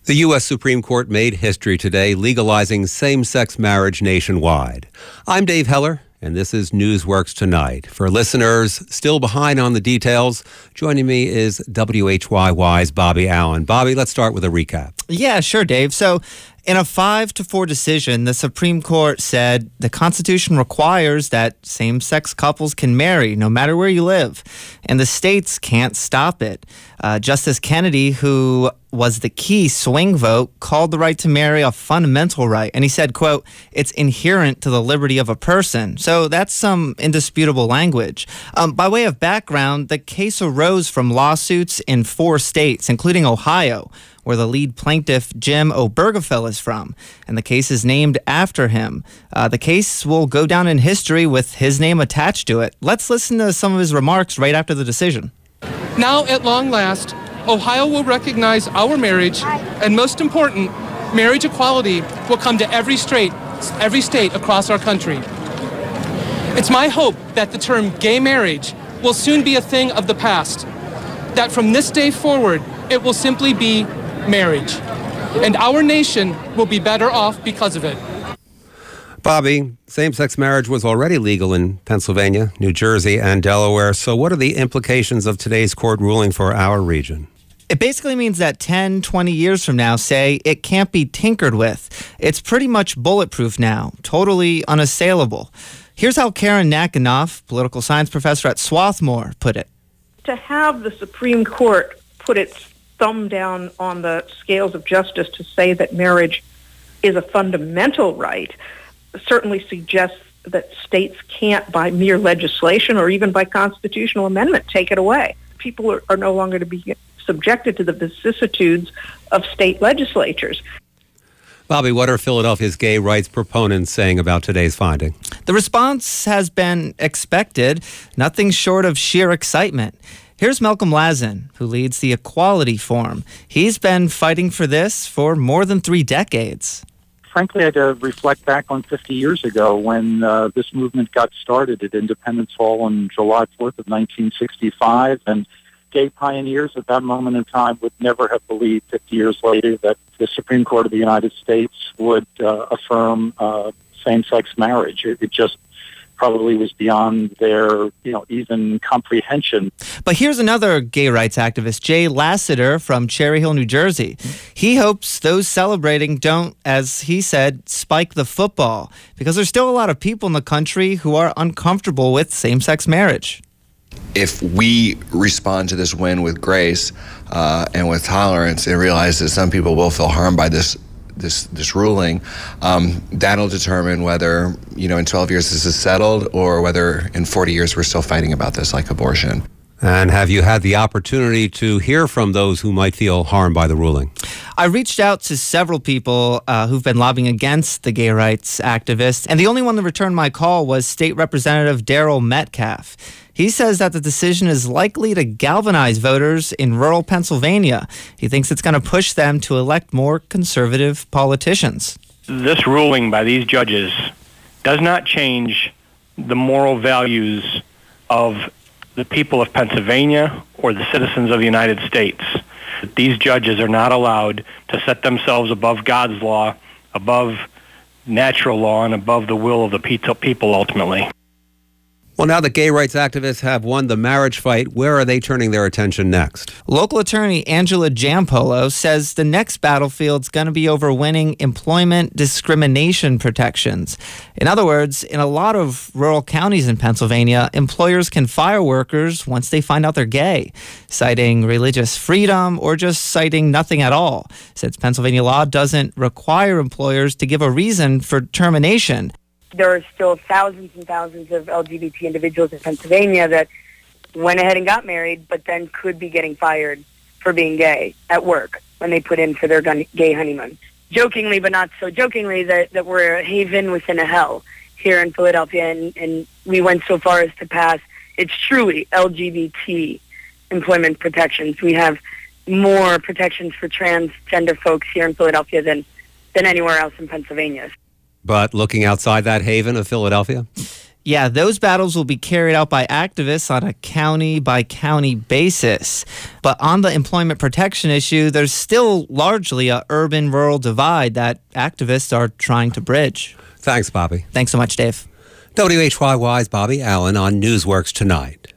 The U.S. Supreme Court made history today, legalizing same-sex marriage nationwide. I'm Dave Heller, and this is Newsworks Tonight. For listeners still behind on the details, joining me is WHYY's Bobby Allen. Bobby, let's start with a recap. Yeah, sure, Dave. So, in a 5-4 decision, the Supreme Court said the Constitution requires that same-sex couples can marry no matter where you live, and the states can't stop it. Justice Kennedy, who was the key swing vote, called the right to marry a fundamental right, and he said, quote, "It's inherent to the liberty of a person." So that's some indisputable language. By way of background, the case arose from lawsuits in 4 states, including Ohio, where the lead plaintiff, Jim Obergefell, is from, and the case is named after him. The case will go down in history with his name attached to it. Let's listen to some of his remarks right after the decision. Now, at long last, Ohio will recognize our marriage, and most important, marriage equality will come to every state across our country. It's my hope that the term gay marriage will soon be a thing of the past, that from this day forward, it will simply be marriage, and our nation will be better off because of it. Bobby, same-sex marriage was already legal in Pennsylvania, New Jersey, and Delaware. So what are the implications of today's court ruling for our region? It basically means that 10, 20 years from now, say, it can't be tinkered with. It's pretty much bulletproof now, totally unassailable. Here's how Karen Nakanoff, political science professor at Swarthmore, put it. To have the Supreme Court put its thumb down on the scales of justice to say that marriage is a fundamental right certainly suggests that states can't, by mere legislation or even by constitutional amendment, take it away. People are no longer to be subjected to the vicissitudes of state legislatures. Bobby, what are Philadelphia's gay rights proponents saying about today's finding? The response has been expected, nothing short of sheer excitement. Here's Malcolm Lazen, who leads the Equality Forum. He's been fighting for this for more than 3 decades. Frankly, I had to reflect back on 50 years ago when this movement got started at Independence Hall on July 4th of 1965, and gay pioneers at that moment in time would never have believed 50 years later that the Supreme Court of the United States would affirm same-sex marriage. It just probably was beyond their, even comprehension. But here's another gay rights activist, Jay Lassiter from Cherry Hill, New Jersey. He hopes those celebrating don't, as he said, spike the football, because there's still a lot of people in the country who are uncomfortable with same-sex marriage. If we respond to this win with grace and with tolerance and realize that some people will feel harmed by this ruling, that'll determine whether, in 12 years this is settled or whether in 40 years we're still fighting about this, like abortion. And have you had the opportunity to hear from those who might feel harmed by the ruling? I reached out to several people who've been lobbying against the gay rights activists, and the only one that returned my call was State Representative Daryl Metcalf. He says that the decision is likely to galvanize voters in rural Pennsylvania. He thinks it's going to push them to elect more conservative politicians. This ruling by these judges does not change the moral values of the people of Pennsylvania or the citizens of the United States. These judges are not allowed to set themselves above God's law, above natural law, and above the will of the people ultimately. Well, now that gay rights activists have won the marriage fight, where are they turning their attention next? Local attorney Angela Giampolo says the next battlefield's going to be over winning employment discrimination protections. In other words, in a lot of rural counties in Pennsylvania, employers can fire workers once they find out they're gay, citing religious freedom or just citing nothing at all, since Pennsylvania law doesn't require employers to give a reason for termination. There are still thousands and thousands of LGBT individuals in Pennsylvania that went ahead and got married, but then could be getting fired for being gay at work when they put in for their gay honeymoon. Jokingly, but not so jokingly, that we're a haven within a hell here in Philadelphia, and we went so far as to pass, it's truly LGBT employment protections. We have more protections for transgender folks here in Philadelphia than anywhere else in Pennsylvania. But looking outside that haven of Philadelphia? Yeah, those battles will be carried out by activists on a county-by-county basis. But on the employment protection issue, there's still largely a urban-rural divide that activists are trying to bridge. Thanks, Bobby. Thanks so much, Dave. WHYY's Bobby Allen on Newsworks Tonight.